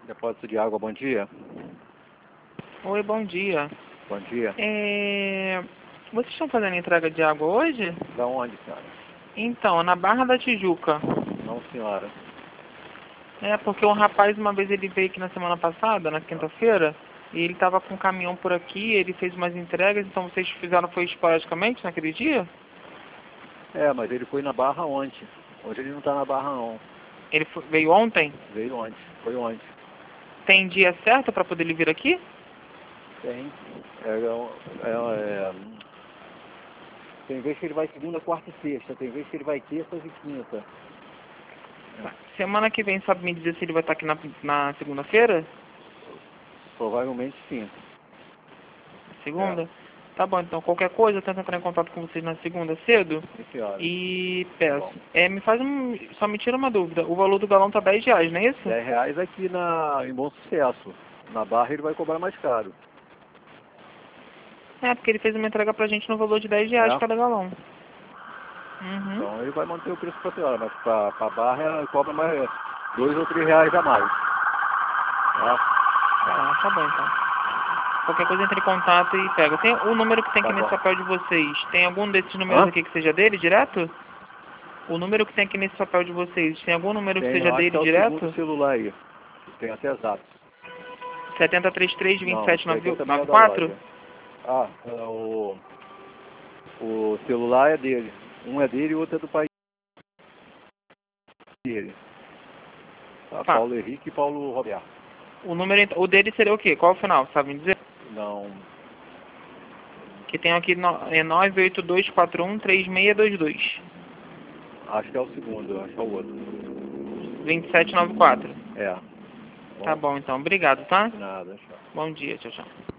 Depósito de água, bom dia. Oi, bom dia. Bom dia. Vocês estão fazendo entrega de água hoje? Da onde, senhora? Então, na Barra da Tijuca. Não, senhora. É, porque um rapaz, uma vez ele veio aqui na semana passada, na quinta-feira, e ele estava com um caminhão por aqui, ele fez umas entregas, então vocês fizeram, foi esporadicamente naquele dia? É, mas ele foi na Barra ontem. Hoje ele não está na Barra, não. Veio ontem? Veio ontem. Foi ontem. Tem dia certo para poder ele vir aqui? Tem. Tem vez que ele vai segunda, quarta e sexta. Tem vez que ele vai terça e quinta. Semana que vem, sabe me dizer se ele vai estar aqui na segunda-feira? Provavelmente sim. Segunda? É. Tá bom, então qualquer coisa eu tento entrar em contato com vocês na segunda cedo. Sim, senhora. E peço. Tá Só me tira uma dúvida. O valor do galão tá R$10, não é isso? R$10 aqui em Bom Sucesso. Na Barra ele vai cobrar mais caro. É, porque ele fez uma entrega pra gente no valor de R$10 cada galão. Uhum. Então ele vai manter o preço pra senhora, mas pra Barra ela cobra mais R$2 ou R$3 a mais. Tá bom então. Qualquer coisa entre em contato e pega. Tem o número que tem aqui nesse papel de vocês. Tem algum desses números aqui que seja dele, direto? O número que tem aqui nesse papel de vocês, tem algum número que seja dele, direto? Tem o celular aí. Tem até exato. 7033-2794? O celular é dele. Um é dele e o outro é do pai dele. Paulo Henrique e Paulo Roberto. O dele seria o quê? Qual o final? Sabe me dizer? Não. Que tem aqui 982413622. Acho que é o segundo, acho que é o outro. 2794. É. Tá bom então, obrigado, tá? De nada, tchau. Bom dia, tchau, tchau.